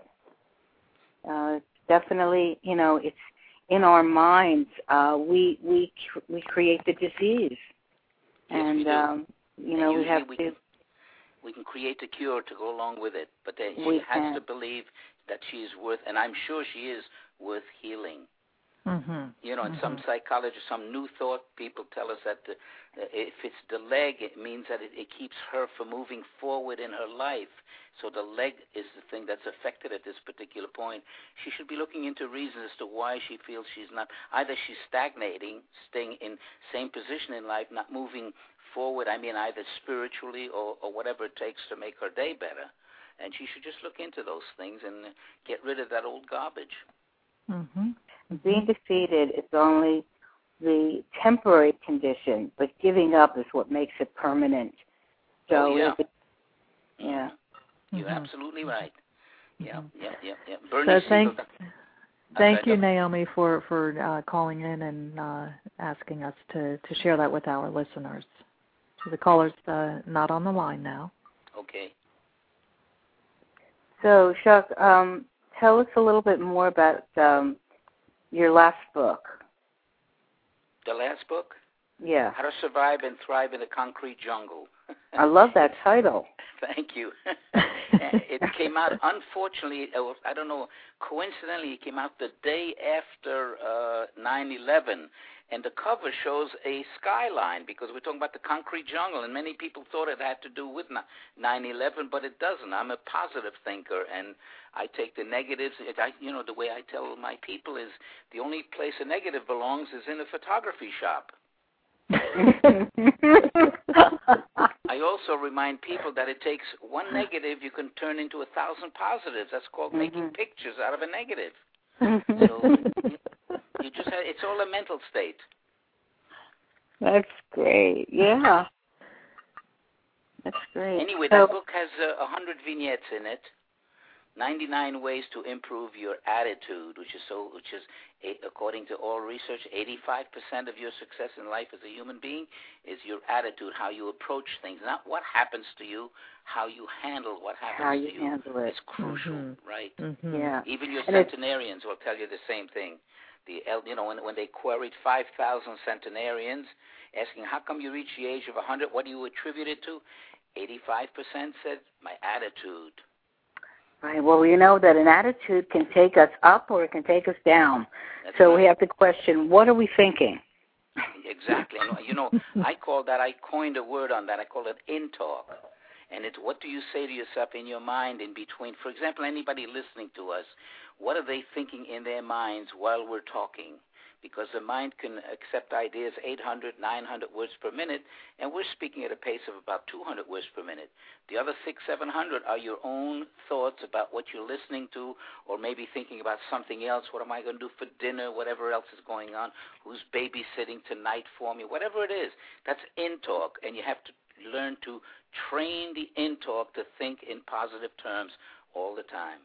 Uh, definitely, you know, it's in our minds. Uh, we we we create the disease, yes, and we do. um, you and know we have we to. Can, we can create a cure to go along with it, but then she we has can. to believe that she is worth, and I'm sure she is worth healing. Mm-hmm. You know, in mm-hmm. some psychology, some new thought, people tell us that the, if it's the leg, it means that it, it keeps her from moving forward in her life. So the leg is the thing that's affected at this particular point. She should be looking into reasons as to why she feels she's not, either she's stagnating, staying in same position in life, not moving forward, I mean either spiritually or, or whatever it takes to make her day better. And she should just look into those things and get rid of that old garbage. Mm-hmm. Being defeated is only the temporary condition, but giving up is what makes it permanent. So, oh, yeah. It, yeah. You're mm-hmm. absolutely right. Yeah, mm-hmm. yeah, yeah, yeah. Bernie so thank, Siegel, thank okay, you, go. Naomi, for, for uh, calling in and uh, asking us to, to share that with our listeners. So the caller's uh, not on the line now. Okay. So, Chuck, um, tell us a little bit more about um, your last book. The last book? Yeah. How to Survive and Thrive in the Concrete Jungle. I love that title. Thank you. It came out, unfortunately, I don't know, coincidentally, it came out the day after uh, nine eleven, and the cover shows a skyline because we're talking about the concrete jungle, and many people thought it had to do with nine eleven, but it doesn't. I'm a positive thinker, and I take the negatives. It, I, you know, the way I tell my people is the only place a negative belongs is in a photography shop. I also remind people that it takes one negative you can turn into a thousand positives. That's called mm-hmm. making pictures out of a negative. So you, you just have, it's all a mental state. That's great. Yeah. That's great. Anyway, so, that book has a uh, hundred vignettes in it. ninety-nine ways to improve your attitude, which is so, which is, according to all research, eighty-five percent of your success in life as a human being is your attitude, how you approach things, not what happens to you, how you handle what happens how you to you. Handle it. It's crucial, mm-hmm. right? Mm-hmm. Yeah. Even your and centenarians will tell you the same thing. The, you know, when when they queried five thousand centenarians, asking how come you reach the age of one hundred, what do you attribute it to? eighty-five percent said my attitude. Right. Well, you know that an attitude can take us up or it can take us down. That's so right. we have to question, what are we thinking? Exactly. And, you know, I call that, I coined a word on that. I call it in-talk. And it's what do you say to yourself in your mind in between. For example, anybody listening to us, what are they thinking in their minds while we're talking? Because the mind can accept ideas eight hundred, nine hundred words per minute, and we're speaking at a pace of about two hundred words per minute. The other six, seven hundred are your own thoughts about what you're listening to, or maybe thinking about something else. What am I going to do for dinner? Whatever else is going on. Who's babysitting tonight for me? Whatever it is, that's in-talk, and you have to learn to train the in-talk to think in positive terms all the time.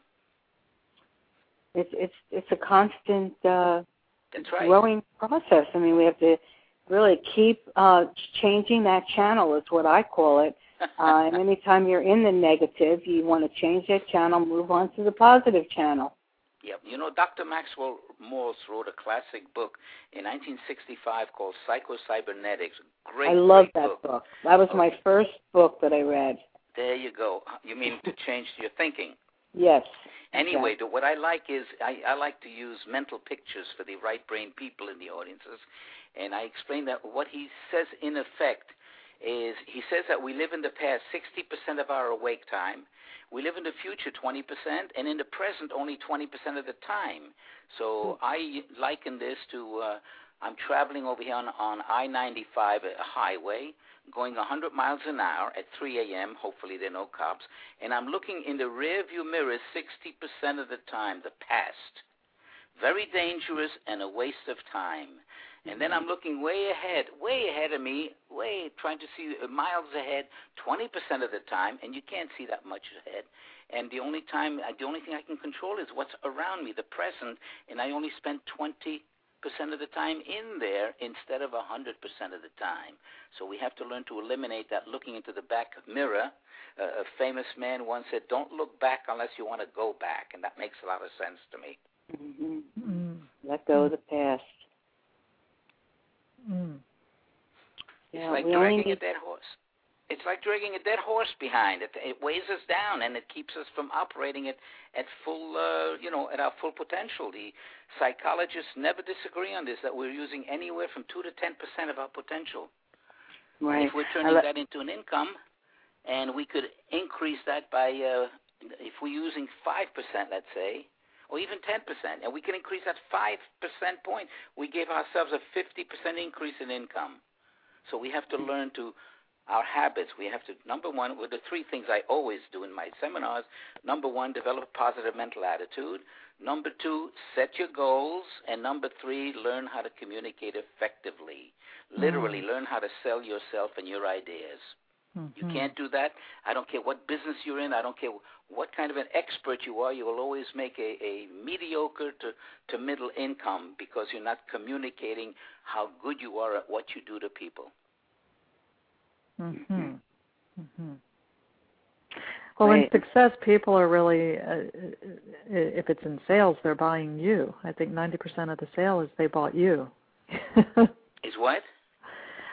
It's it's it's a constant. Uh That's right. growing process. I mean, we have to really keep uh, changing that channel is what I call it. Uh, and anytime you're in the negative, you want to change that channel, move on to the positive channel. Yeah. You know, Doctor Maxwell Morse wrote a classic book in nineteen sixty-five called Psycho-Cybernetics. Great, I love great that book. book. That was okay. my first book that I read. There you go. You mean to change your thinking? Yes. Anyway, exactly. what I like is I, I like to use mental pictures for the right brain people in the audiences. And I explain that what he says in effect is he says that we live in the past sixty percent of our awake time. We live in the future twenty percent, and in the present only twenty percent of the time. So I liken this to uh, I'm traveling over here on, on I ninety-five, a highway, going one hundred miles an hour at three a.m., hopefully there are no cops, and I'm looking in the rearview mirror sixty percent of the time, the past. Very dangerous and a waste of time. And then I'm looking way ahead, way ahead of me, way trying to see miles ahead, twenty percent of the time, and you can't see that much ahead. And the only time, the only thing I can control is what's around me, the present, and I only spend twenty percent of the time in there instead of one hundred percent of the time. So we have to learn to eliminate that looking into the back mirror. Uh, a famous man once said, don't look back unless you want to go back, and that makes a lot of sense to me. Mm-hmm. Mm-hmm. Let go of the past. Mm. It's Yeah, like dragging need... a dead horse. It's like dragging a dead horse behind. It, it weighs us down, and it keeps us from operating at, at full, uh, you know, at our full potential. The psychologists never disagree on this, that we're using anywhere from two to ten percent of our potential. Right. And if we're turning le- that into an income, and we could increase that by, uh, if we're using five percent, let's say, or even ten percent, and we can increase that five percent point, we gave ourselves a fifty percent increase in income. So we have to learn to, our habits, we have to, number one, with the three things I always do in my seminars, number one, develop a positive mental attitude. Number two, set your goals. And number three, learn how to communicate effectively. Literally, mm-hmm. learn how to sell yourself and your ideas. Mm-hmm. You can't do that. I don't care what business you're in. I don't care what kind of an expert you are. You will always make a, a mediocre to, to middle income because you're not communicating how good you are at what you do to people. Mm-hmm. Mm-hmm. Well, right. in success, people are really, uh, if it's in sales, they're buying you. I think ninety percent of the sale is they bought you. Is what?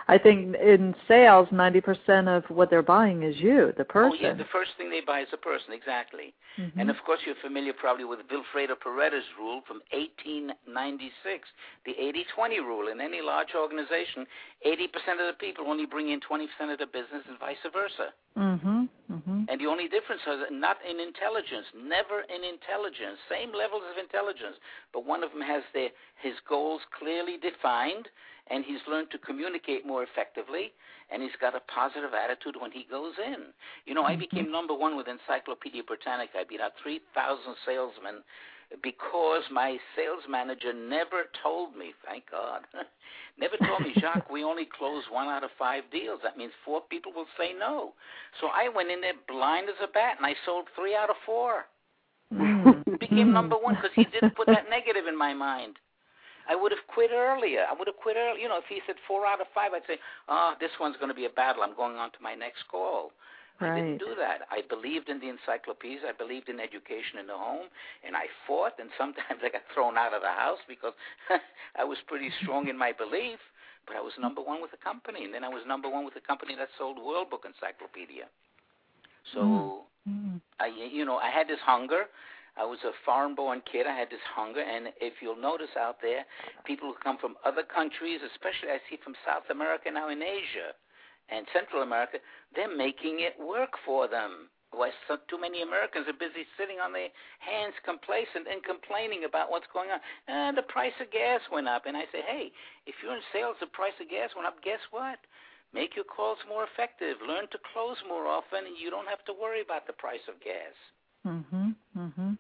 I think in sales, ninety percent of what they're buying is you, the person. Oh, yeah, the first thing they buy is the person, exactly. Mm-hmm. And, of course, you're familiar probably with Vilfredo Paredes' rule from eighteen ninety-six, the eighty twenty rule. In any large organization, eighty percent of the people only bring in twenty percent of the business and vice versa. Mm-hmm. Mm-hmm. And the only difference is not in intelligence, never in intelligence, same levels of intelligence, but one of them has their, his goals clearly defined, and he's learned to communicate more effectively, and he's got a positive attitude when he goes in. You know, I became number one with Encyclopedia Britannica. I beat out three thousand salesmen because my sales manager never told me, thank God, never told me, Jacques, we only close one out of five deals. That means four people will say no. So I went in there blind as a bat, and I sold three out of four. Mm-hmm. Became number one because he didn't put that negative in my mind. I would have quit earlier. I would have quit earlier. You know, if he said four out of five, I'd say, oh, this one's going to be a battle. I'm going on to my next call. Right. I didn't do that. I believed in the encyclopedias. I believed in education in the home, and I fought, and sometimes I got thrown out of the house because I was pretty strong in my belief, but I was number one with the company, and then I was number one with the company that sold World Book Encyclopedia. So, mm-hmm. I, you know, I had this hunger. I was a foreign-born kid. I had this hunger, and if you'll notice out there, people who come from other countries, especially I see from South America now in Asia and Central America, they're making it work for them. Why so, too many Americans are busy sitting on their hands complacent and complaining about what's going on. And the price of gas went up. And I say, hey, if you're in sales, the price of gas went up, guess what? Make your calls more effective. Learn to close more often, and you don't have to worry about the price of gas. Mm-hmm. Mm-hmm.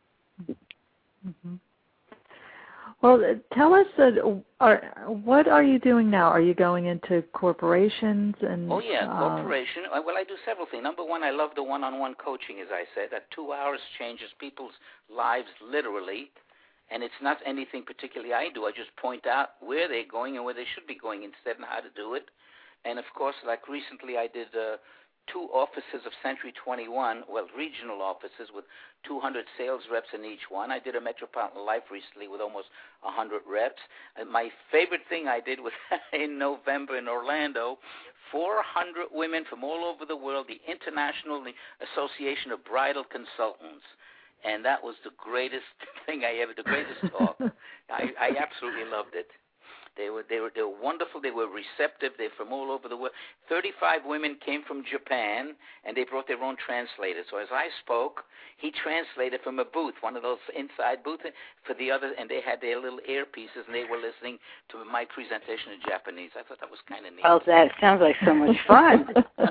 Mm-hmm. Well, tell us, uh, are, what are you doing now? Are you going into corporations? And Oh, yeah, uh, corporation. Well, I do several things. Number one, I love the one-on-one coaching, as I said. That two hours changes people's lives literally, and it's not anything particularly I do. I just point out where they're going and where they should be going instead and how to do it. And, of course, like recently I did uh, two offices of Century twenty-one, well, regional offices with two hundred sales reps in each one. I did a Metropolitan Life recently with almost one hundred reps. And my favorite thing I did was in November in Orlando, four hundred women from all over the world, the International Association of Bridal Consultants. And that was the greatest thing I ever, the greatest talk. I, I absolutely loved it. They were they were they were wonderful. They were receptive. They're from all over the world. Thirty-five women came from Japan, and they brought their own translator. So as I spoke, he translated from a booth, one of those inside booths, for the other, and they had their little earpieces, and they were listening to my presentation in Japanese. I thought that was kind of neat. Oh, that sounds like so much fun.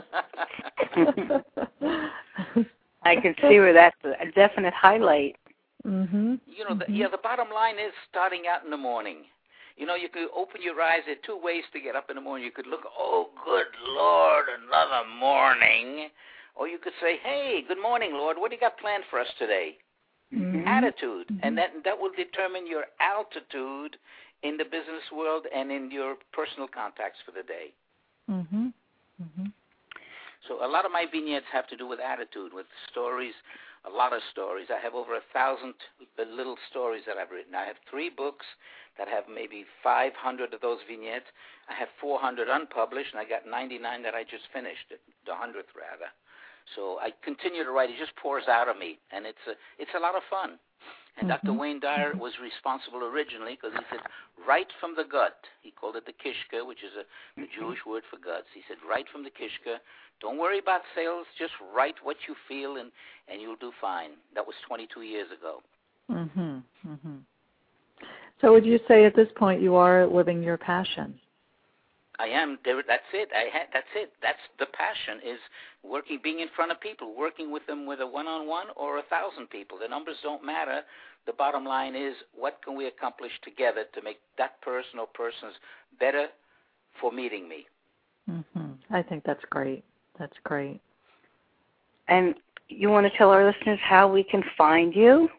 I can see where that's a definite highlight. Mm-hmm. You know, the, mm-hmm. yeah. The bottom line is starting out in the morning. You know, you could open your eyes. There are two ways to get up in the morning. You could look, oh, good Lord, another morning. Or you could say, hey, good morning, Lord. What do you got planned for us today? Mm-hmm. Attitude. Mm-hmm. And that that will determine your altitude in the business world and in your personal contacts for the day. Mm-hmm. Mm-hmm. So a lot of my vignettes have to do with attitude, with stories, a lot of stories. I have over a thousand little stories that I've written. I have three books that have maybe five hundred of those vignettes. I have four hundred unpublished, and I got ninety-nine that I just finished, the hundredth rather. So I continue to write. It just pours out of me, and it's a, it's a lot of fun. And Mm-hmm. Doctor Wayne Dyer was responsible originally because he said, write from the gut. He called it the kishka, which is a the Jewish word for guts. He said, write from the kishka. Don't worry about sales. Just write what you feel, and, and you'll do fine. That was twenty-two years ago. Mm-hmm. Mm-hmm. So would you say at this point you are living your passion? I am. There, that's it. I had. That's it. That's the passion is working, being in front of people, working with them with a one-on-one or a thousand people. The numbers don't matter. The bottom line is what can we accomplish together to make that person or persons better for meeting me. Mm-hmm. I think that's great. That's great. And you want to tell our listeners how we can find you?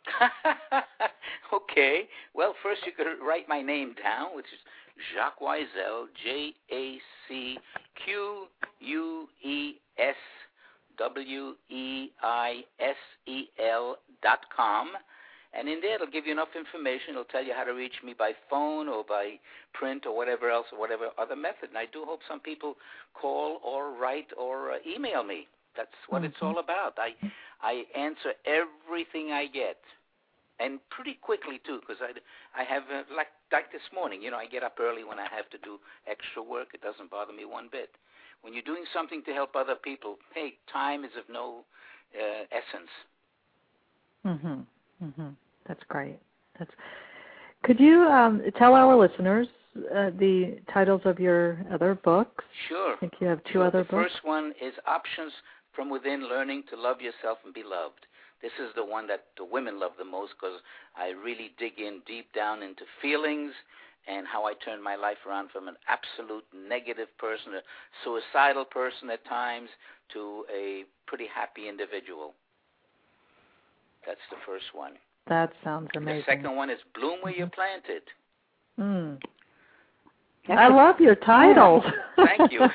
Okay. Well, first you could write my name down, which is Jacques Weisel, J A C Q U E S W E I S E L dot com. And in there, it'll give you enough information. It'll tell you how to reach me by phone or by print or whatever else or whatever other method. And I do hope some people call or write or uh, email me. That's what mm-hmm. it's all about. I I answer everything I get, and pretty quickly too, because I, I have uh, like like this morning. You know, I get up early when I have to do extra work. It doesn't bother me one bit. When you're doing something to help other people, hey, time is of no uh, essence. Mhm. Mhm. That's great. That's. Could you um, tell our listeners uh, the titles of your other books? Sure. I think you have two sure. other the books. The first one is Options from Within: Learning to Love Yourself and Be Loved. This is the one that the women love the most because I really dig in deep down into feelings and how I turned my life around from an absolute negative person, a suicidal person at times, to a pretty happy individual. That's the first one. That sounds amazing. The second one is Bloom Where You're Planted. Mm. I love your titles. Thank you.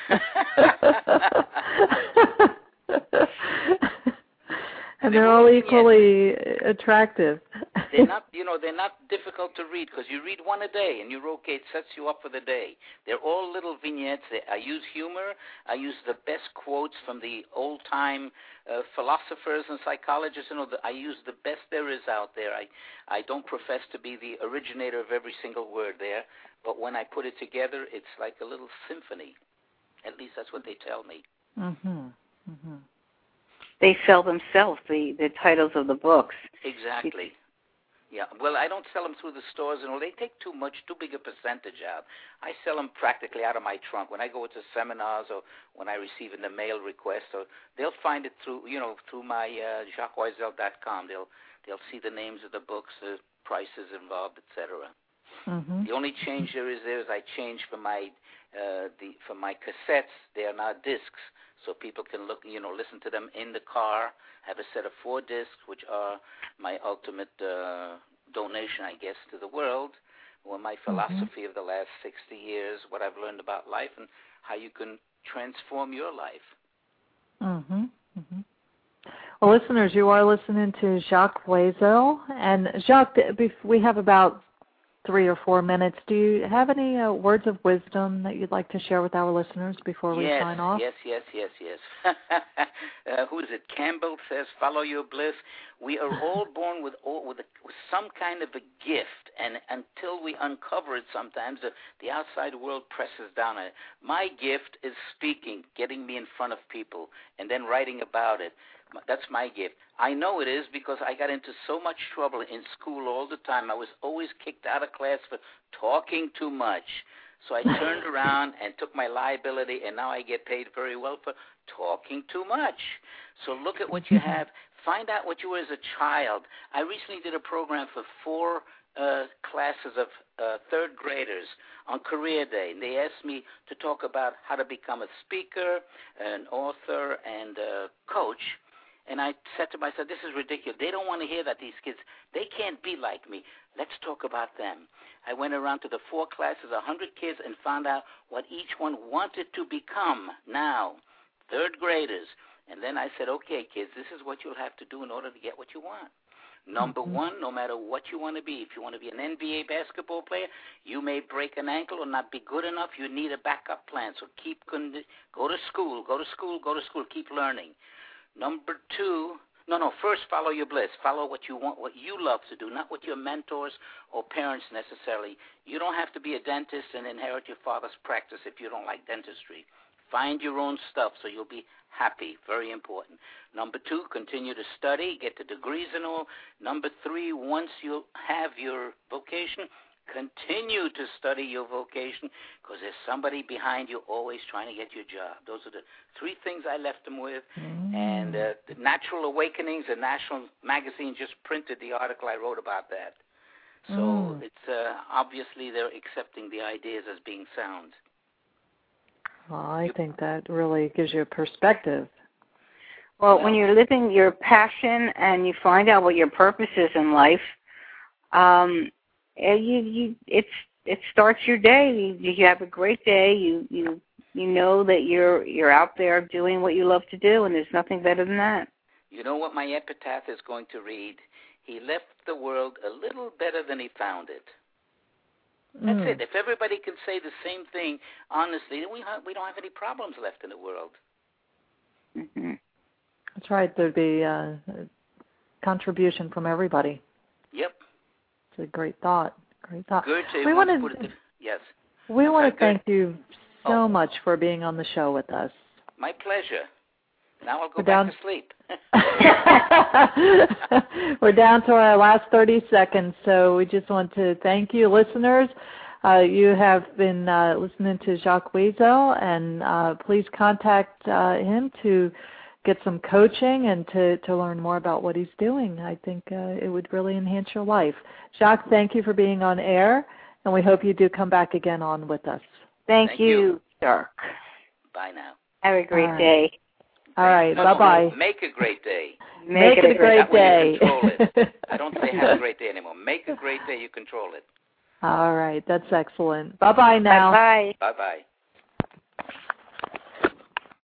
And they're all equally attractive. They're not, you know, they're not difficult to read because you read one a day and you're okay. It sets you up for the day. They're all little vignettes. I use humor. I use the best quotes from the old-time uh, philosophers and psychologists. You know, the, I use the best there is out there. I, I don't profess to be the originator of every single word there, but when I put it together, it's like a little symphony. At least that's what they tell me. Mm-hmm. Mm-hmm. They sell themselves, the, the titles of the books. Exactly. Yeah. Well, I don't sell them through the stores, and they take too much, too big a percentage out. I sell them practically out of my trunk. When I go to seminars or when I receive in the mail request, or they'll find it through, you know, through my uh, Jacques Weisel dot com. They'll they'll see the names of the books, the prices involved, et cetera. Mm-hmm. The only change there is there is I change for my uh, the for my cassettes. They are now discs. So people can look, you know, listen to them in the car. Have a set of four discs, which are my ultimate uh, donation, I guess, to the world, or my philosophy mm-hmm. of the last sixty years, what I've learned about life, and how you can transform your life. Mm-hmm. Mm-hmm. Well, listeners, you are listening to Jacques Weisel, and Jacques, we have about three or four minutes. Do you have any uh, words of wisdom that you'd like to share with our listeners before we yes, sign off? Yes, yes, yes, yes, uh, who is it? Campbell says, follow your bliss. We are all born with all, with, a, with some kind of a gift, and until we uncover it sometimes, the, the outside world presses down on it. My gift is speaking, getting me in front of people, and then writing about it. That's my gift. I know it is because I got into so much trouble in school all the time. I was always kicked out of class for talking too much. So I turned around and took my liability, and now I get paid very well for talking too much. So look at what you have. Find out what you were as a child. I recently did a program for four uh, classes of uh, third graders on Career Day, and they asked me to talk about how to become a speaker, an author, and a coach. And I said to myself, this is ridiculous. They don't want to hear that, these kids. They can't be like me. Let's talk about them. I went around to the four classes, one hundred kids, and found out what each one wanted to become now, third graders. And then I said, okay, kids, this is what you'll have to do in order to get what you want. Number mm-hmm. one, no matter what you want to be, if you want to be an N B A basketball player, you may break an ankle or not be good enough. You need a backup plan. So keep go to school, go to school, go to school, keep learning. Number two, no, no, first follow your bliss. Follow what you want, what you love to do, not what your mentors or parents necessarily. You don't have to be a dentist and inherit your father's practice if you don't like dentistry. Find your own stuff so you'll be happy. Very important. Number two, continue to study, get the degrees and all. Number three, once you have your vocation, continue to study your vocation because there's somebody behind you always trying to get your job. Those are the three things I left them with. Mm. And uh, the Natural Awakenings, the National Magazine just printed the article I wrote about that. So mm. it's uh, obviously they're accepting the ideas as being sound. Well, I think that really gives you a perspective. Well, when you're living your passion and you find out what your purpose is in life, um, you you it's it starts your day. You, you have a great day. You you you know that you're you're out there doing what you love to do, and there's nothing better than that. You know what my epitaph is going to read? he left the world a little better than he found it. That's Mm. it. If everybody can say the same thing honestly, then we ha- we don't have any problems left in the world. Mm-hmm. That's right. There'd be uh, a contribution from everybody. Yep. It's a great thought. Great thought. Good. We want put it to. to, yes. We want to Good. thank you so Oh. much for being on the show with us. My pleasure. Now I'll go We're back down- to sleep. We're down to our last thirty seconds, so we just want to thank you, listeners. Uh, you have been uh, listening to Jacques Wiesel, and uh, please contact uh, him to get some coaching and to, to learn more about what he's doing. I think uh, it would really enhance your life. Jacques, thank you for being on air, and we hope you do come back again on with us. Thank, Thank you, you. Dirk. Bye now. Have a great All right. day. All right, No, bye-bye. Make a great day. Make, it a great That way day. you control it. I don't say have a great day anymore. Make a great day. You control it. All right, that's excellent. Bye-bye now. Bye-bye. Bye-bye.